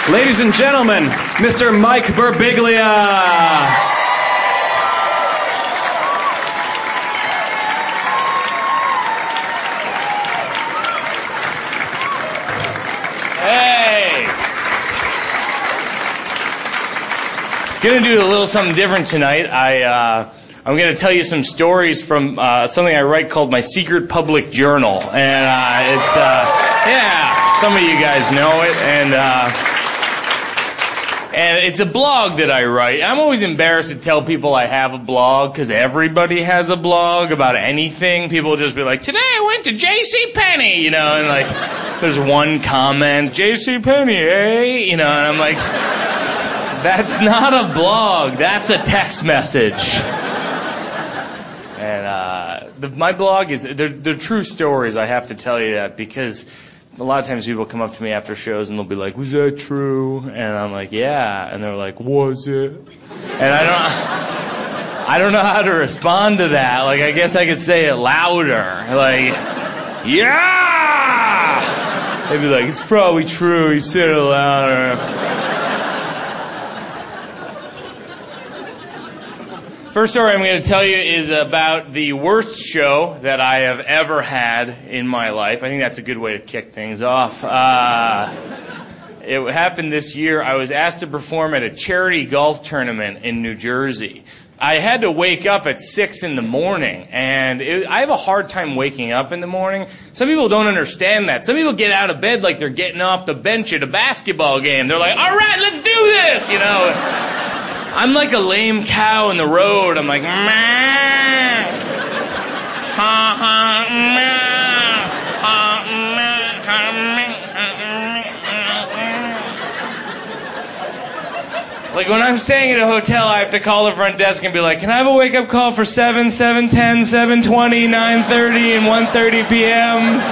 Ladies and gentlemen, Mr. Mike Birbiglia. Hey! Gonna do a little something different tonight. I'm gonna tell you some stories from something I write called my secret public journal, and it's some of you guys know it, and it's a blog that I write. I'm always embarrassed to tell people I have a blog, because everybody has a blog about anything. People will just be like, today I went to JCPenney, you know, and like, there's one comment, JCPenney, eh? You know, and I'm like, that's not a blog, that's a text message. And my blog is, they're true stories, I have to tell you that, because a lot of times people come up to me after shows and they'll be like, was that true? And I'm like, yeah. And they're like, was it? And I don't know how to respond to that. Like, I guess I could say it louder. Like, yeah! They'd be like, it's probably true. You said it louder. First story I'm going to tell you is about the worst show that I have ever had in my life. I think that's a good way to kick things off. It happened this year. I was asked to perform at a charity golf tournament in New Jersey. I had to wake up at 6 in the morning, and I have a hard time waking up in the morning. Some people don't understand that. Some people get out of bed like they're getting off the bench at a basketball game. They're like, all right, let's do this, you know. I'm like a lame cow in the road. I'm like, meh. Ha ha meh. Ha meh. Ha meh. Like when I'm staying at a hotel, I have to call the front desk and be like, can I have a wake-up call for 7, 7:10, 7:20, 9:30, and 1:30 p.m.?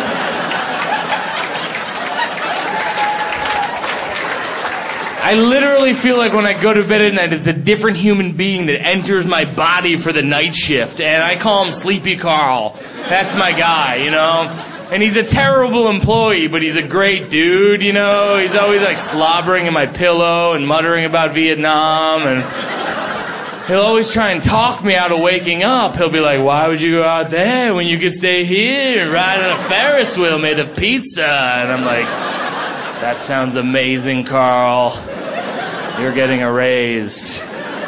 I literally feel like when I go to bed at night, it's a different human being that enters my body for the night shift, and I call him Sleepy Carl. That's my guy, you know? And he's a terrible employee, but he's a great dude, you know? He's always like slobbering in my pillow and muttering about Vietnam, and he'll always try and talk me out of waking up. He'll be like, why would you go out there when you could stay here and ride on a Ferris wheel made of pizza? And I'm like, that sounds amazing, Carl. You're getting a raise.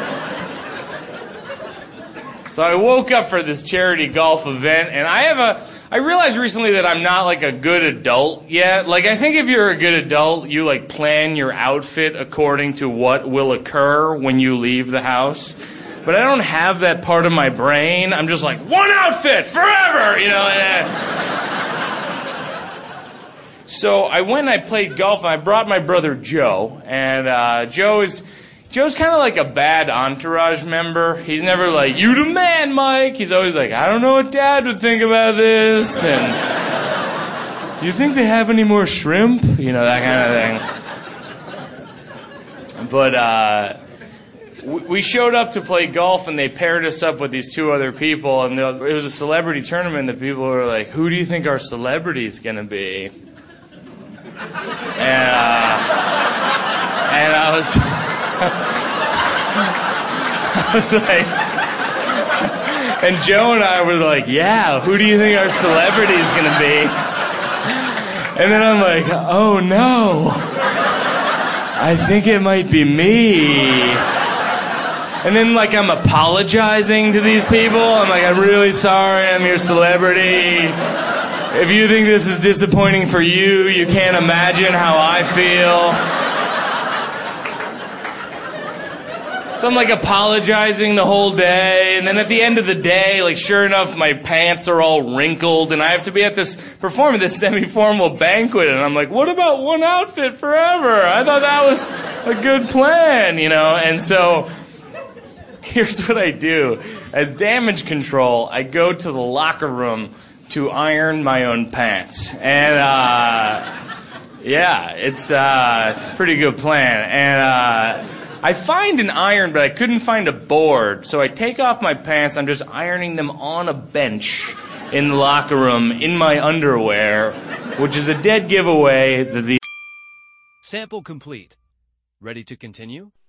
So I woke up for this charity golf event, and I realized recently that I'm not like a good adult yet. Like, I think if you're a good adult, you like plan your outfit according to what will occur when you leave the house. But I don't have that part of my brain. I'm just like, one outfit forever, you know. So I went and I played golf, and I brought my brother Joe, and Joe's kind of like a bad Entourage member. He's never like, you the man, Mike. He's always like, I don't know what Dad would think about this, and do you think they have any more shrimp? You know, that kind of thing. But we showed up to play golf, and they paired us up with these two other people, and it was a celebrity tournament. The people were like, who do you think our celebrity is going to be? And I was like, and Joe and I were like, yeah, who do you think our celebrity is going to be? And then I'm like, oh no, I think it might be me. And then like I'm apologizing to these people. I'm like, I'm really sorry, I'm your celebrity. If you think this is disappointing for you, you can't imagine how I feel. So I'm like apologizing the whole day, and then at the end of the day, like sure enough, my pants are all wrinkled, and I have to be at perform at this semi-formal banquet, and I'm like, what about one outfit forever? I thought that was a good plan, you know? And so here's what I do. As damage control, I go to the locker room to iron my own pants. And, yeah, it's a pretty good plan. And I find an iron, but I couldn't find a board. So I take off my pants. I'm just ironing them on a bench in the locker room in my underwear, which is a dead giveaway that the... Sample complete. Ready to continue?